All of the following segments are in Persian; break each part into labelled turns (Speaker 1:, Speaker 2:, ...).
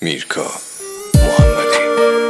Speaker 1: میرکا محمدی.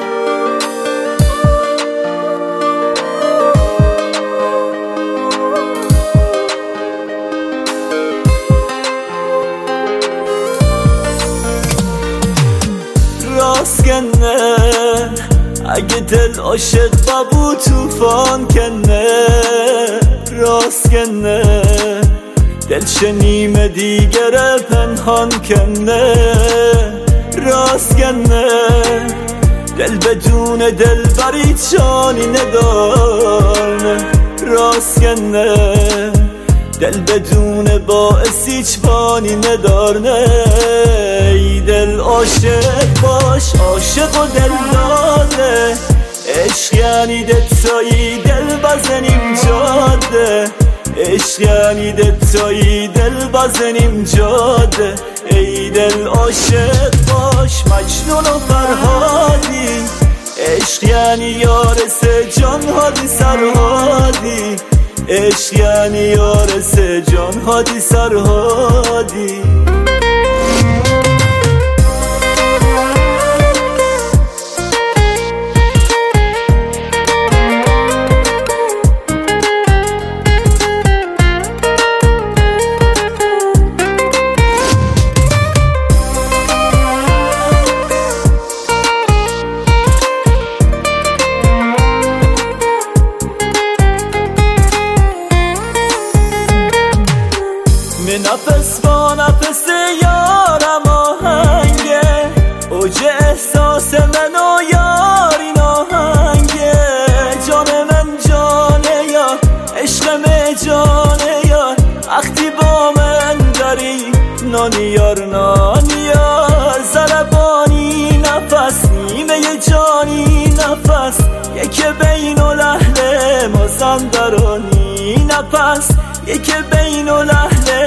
Speaker 2: راست کنه اگه دل عاشق بابو توفان کنه، راست کنه دل شنیم دیگره پنهان کنه، راست کنه دل بدون دل بری جانی ندارنه، راست کنه دل بدون باعث هیچ بانی ندارنه. ای دل عاشق باش، عاشق و دل داده، عشق یعنی دتایی دل بزنیم جاده، عشق یعنی دتایی دل بزنیم جاده. ای دل عاشق باش مجنون و فرهادی، عشق یعنی یارس جان هادی سرهادی، عشق یعنی یارس جان هادی سرهادی. نفس با نفس یارم آهنگه، اوج احساس من و یاری آهنگه، جان من جانه یا عشقم جانه یا وقتی با من داری نانی یار نانی یار، زربانی نفس نیمه جانی نفس یک بین و لحله مازندرانی نفس، یک بین و لحله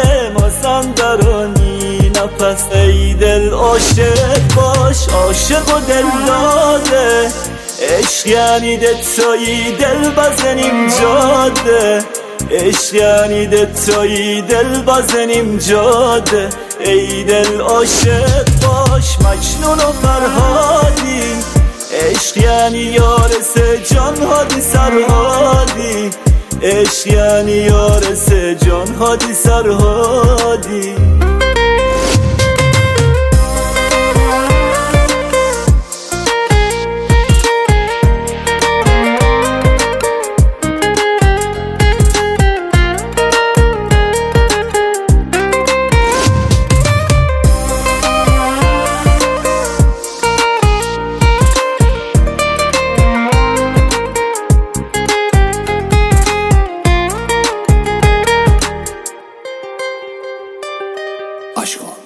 Speaker 2: مازندرانی نفس. ای دل عاشق باش، عاشق و دل داده، عشق یعنی دتایی دل بزنیم جاده، عشق یعنی دتایی دل بزنیم جاده. ای دل عاشق باش مجنون و فرهادی، عشق یعنی یارس جان هادی سرهادی، عشق یعنی یارس جان هادی سرهادی.
Speaker 1: عشق